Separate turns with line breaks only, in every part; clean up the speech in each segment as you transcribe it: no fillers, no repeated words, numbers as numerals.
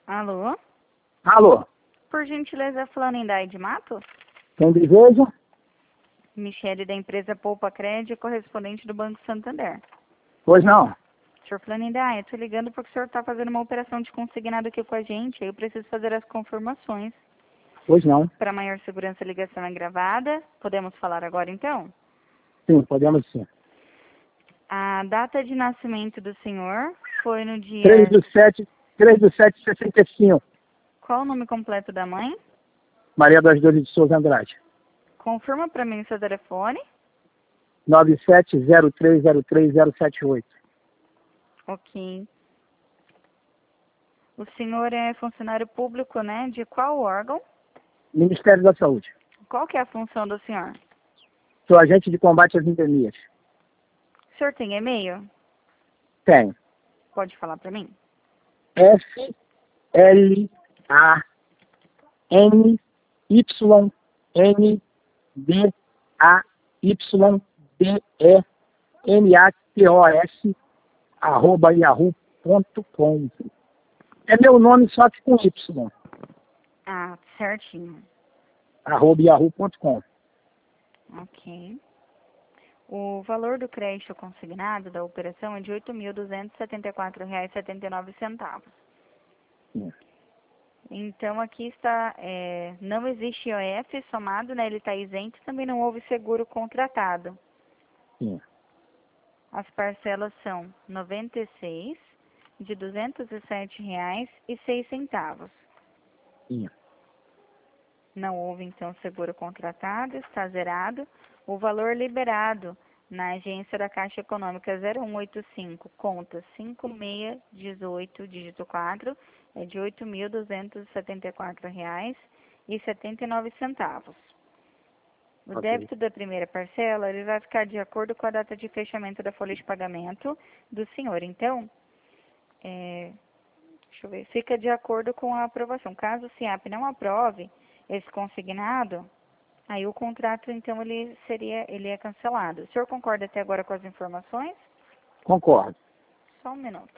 Alô?
Alô,
Por gentileza, falando em Dai de Mato?
quem deseja?
Michele, da empresa Poupa Crédito, correspondente do Banco Santander.
Pois não.
Senhor Flanindai, eu tô ligando porque o senhor tá fazendo uma operação de consignado aqui com a gente, aí eu preciso fazer as confirmações.
Pois não.
Para maior segurança, a ligação é gravada. Podemos falar agora, então?
Sim, podemos sim.
A data de nascimento do senhor foi no dia...
3/7/65.
Qual o nome completo da mãe?
Maria das Dores de Souza Andrade.
Confirma para mim o seu telefone.
97030378.
Ok. O senhor é funcionário público, né? De qual órgão?
Ministério da Saúde.
Qual que é a função do senhor?
Sou agente de combate às endemias.
O senhor tem e-mail?
Tenho.
Pode falar para mim?
FLANYNYDAYMATOS É meu nome só que com Y.
Ah, certinho.
@yahoo.com.
Ok. O valor do crédito consignado da operação é de R$ 8.274,79.
Sim.
Então, aqui está, não existe IOF somado, né? Ele está isento, também não houve seguro contratado.
Sim.
As parcelas são 96 de R$ 207,06.
Sim.
Não houve, então, seguro contratado, está zerado. O valor liberado na agência da Caixa Econômica 0185, conta 5618, dígito 4, é de R$ 8.274,79. O
Ok.
débito da primeira parcela, ele vai ficar de acordo com a data de fechamento da folha de pagamento do senhor. Então, deixa eu ver, fica de acordo com a aprovação. Caso o SIAP não aprove esse consignado, aí o contrato, então, ele é cancelado. O senhor concorda até agora com as informações?
Concordo.
Só um minuto.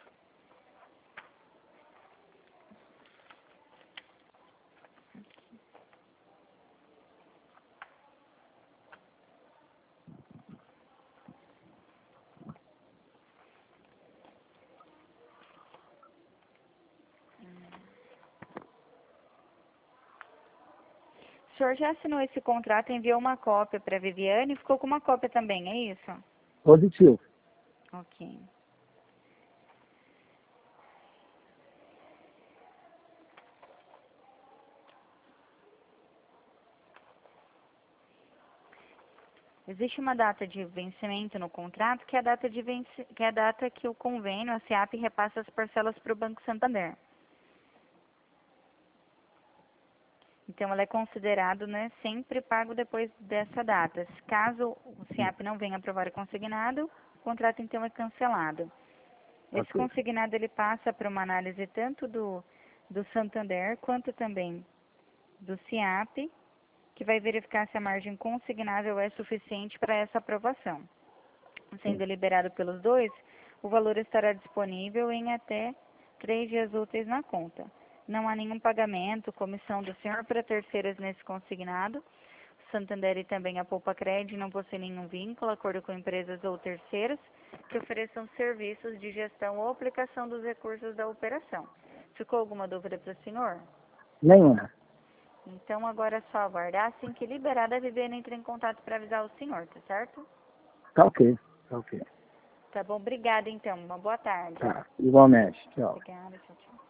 O senhor já assinou esse contrato, enviou uma cópia para a Viviane e ficou com uma cópia também, é isso?
Positivo.
Ok. Existe uma data de vencimento no contrato, que é a data que o convênio, a SIAP, repassa as parcelas para o Banco Santander. Então, ela é considerado, né, sempre pago depois dessa data. Caso o SIAP não venha aprovar o consignado, o contrato, então, é cancelado. Esse
Ok.
consignado, ele passa para uma análise tanto do Santander, quanto também do SIAP, que vai verificar se a margem consignável é suficiente para essa aprovação. Sendo liberado pelos dois, o valor estará disponível em até 3 dias úteis na conta. Não há nenhum pagamento, comissão do senhor para terceiras nesse consignado. O Santander e também a Poupa Crédito não possuem nenhum vínculo, acordo com empresas ou terceiros que ofereçam serviços de gestão ou aplicação dos recursos da operação. Ficou alguma dúvida para o senhor?
Nenhuma.
Então, agora é só aguardar. Assim que liberada, a Viviane entra em contato para avisar o senhor, tá certo?
Tá ok. Tá ok.
Tá bom, obrigada então. Uma boa tarde.
Tá. Igualmente. Tchau.
Obrigada, tchau, tchau.